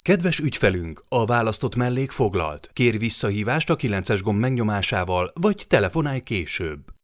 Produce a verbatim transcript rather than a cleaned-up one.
Kedves ügyfelünk, a választott mellék foglalt. Kérj visszahívást a kilences gomb megnyomásával, vagy telefonálj később.